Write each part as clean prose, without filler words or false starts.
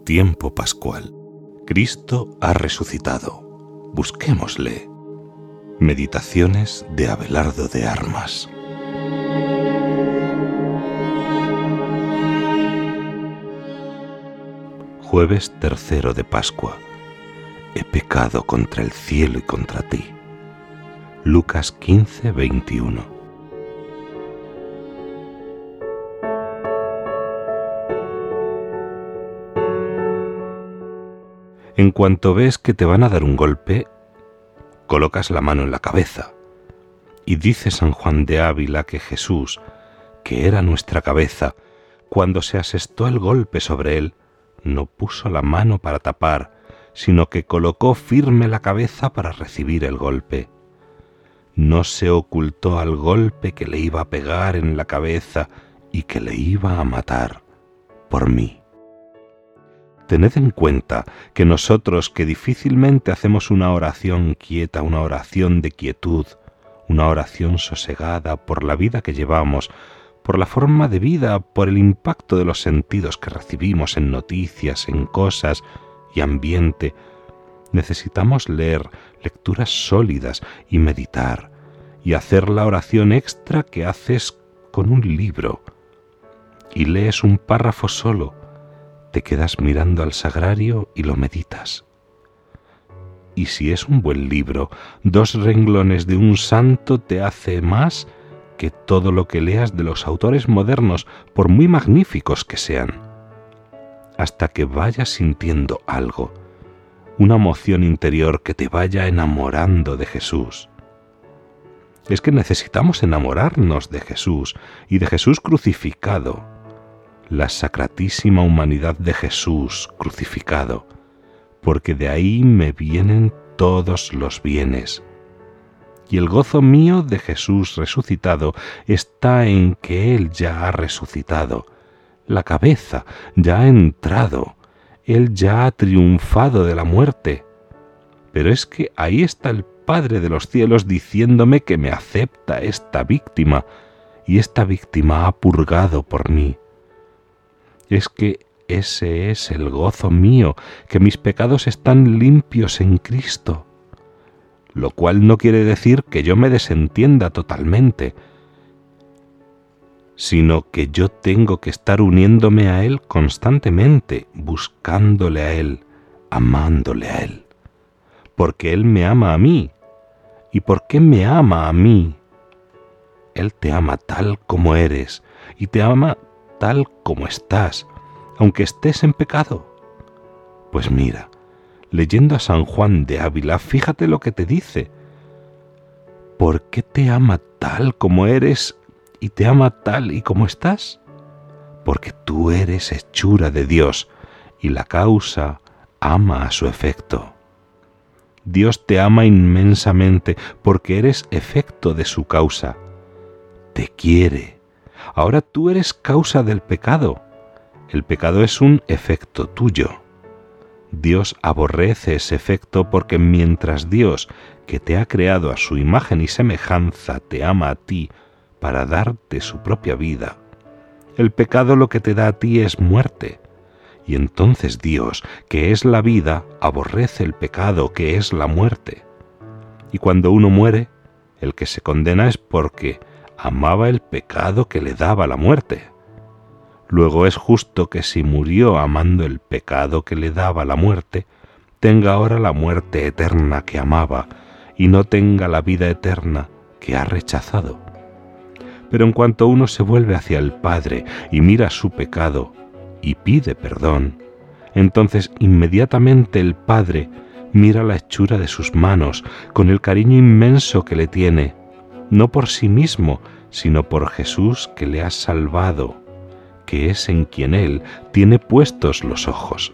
Tiempo pascual. Cristo ha resucitado. Busquémosle. Meditaciones de Abelardo de Armas. Jueves 3 de Pascua. He pecado contra el cielo y contra ti. Lucas 15, 21. En cuanto ves que te van a dar un golpe, colocas la mano en la cabeza. Y dice San Juan de Ávila que Jesús, que era nuestra cabeza, cuando se asestó el golpe sobre él, no puso la mano para tapar, sino que colocó firme la cabeza para recibir el golpe. No se ocultó al golpe que le iba a pegar en la cabeza y que le iba a matar por mí. Tened en cuenta que nosotros que difícilmente hacemos una oración quieta, una oración de quietud, una oración sosegada por la vida que llevamos, por la forma de vida, por el impacto de los sentidos que recibimos en noticias, en cosas y ambiente, necesitamos leer lecturas sólidas y meditar y hacer la oración extra que haces con un libro y lees un párrafo solo. Te quedas mirando al sagrario y lo meditas. Y si es un buen libro, 2 renglones de un santo te hace más que todo lo que leas de los autores modernos, por muy magníficos que sean, hasta que vayas sintiendo algo, una emoción interior que te vaya enamorando de Jesús. Es que necesitamos enamorarnos de Jesús y de Jesús crucificado, la sacratísima humanidad de Jesús crucificado, porque de ahí me vienen todos los bienes. Y el gozo mío de Jesús resucitado está en que Él ya ha resucitado, la cabeza ya ha entrado, Él ya ha triunfado de la muerte. Pero es que ahí está el Padre de los cielos diciéndome que me acepta esta víctima, y esta víctima ha purgado por mí. Es que ese es el gozo mío, que mis pecados están limpios en Cristo, lo cual no quiere decir que yo me desentienda totalmente, sino que yo tengo que estar uniéndome a Él constantemente, buscándole a Él, amándole a Él, porque Él me ama a mí. ¿Y por qué me ama a mí? Él te ama tal como eres y te ama tal como estás, aunque estés en pecado. Pues mira, leyendo a San Juan de Ávila, fíjate lo que te dice. ¿Por qué te ama tal como eres y te ama tal y como estás? Porque tú eres hechura de Dios y la causa ama a su efecto. Dios te ama inmensamente porque eres efecto de su causa. Te quiere. Ahora tú eres causa del pecado. El pecado es un efecto tuyo. Dios aborrece ese efecto porque mientras Dios, que te ha creado a su imagen y semejanza, te ama a ti para darte su propia vida, el pecado lo que te da a ti es muerte. Y entonces Dios, que es la vida, aborrece el pecado, que es la muerte. Y cuando uno muere, el que se condena es porque amaba el pecado que le daba la muerte. Luego es justo que si murió amando el pecado que le daba la muerte, tenga ahora la muerte eterna que amaba y no tenga la vida eterna que ha rechazado. Pero en cuanto uno se vuelve hacia el Padre y mira su pecado y pide perdón, entonces inmediatamente el Padre mira la hechura de sus manos con el cariño inmenso que le tiene, no por sí mismo, sino por Jesús que le ha salvado, que es en quien Él tiene puestos los ojos.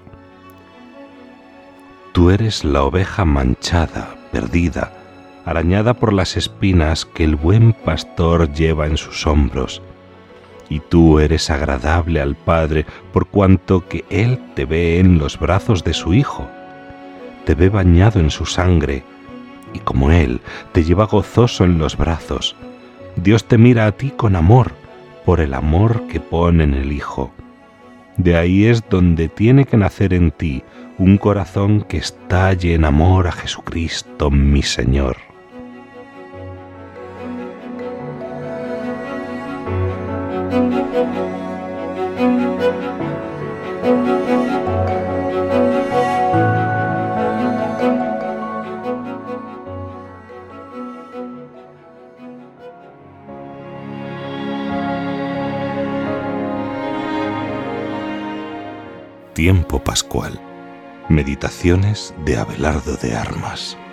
Tú eres la oveja manchada, perdida, arañada por las espinas que el buen pastor lleva en sus hombros, y tú eres agradable al Padre por cuanto que Él te ve en los brazos de su Hijo, te ve bañado en su sangre, y como Él te lleva gozoso en los brazos, Dios te mira a ti con amor, por el amor que pone en el Hijo. De ahí es donde tiene que nacer en ti un corazón que estalle en amor a Jesucristo, mi Señor. Tiempo pascual. Meditaciones de Abelardo de Armas.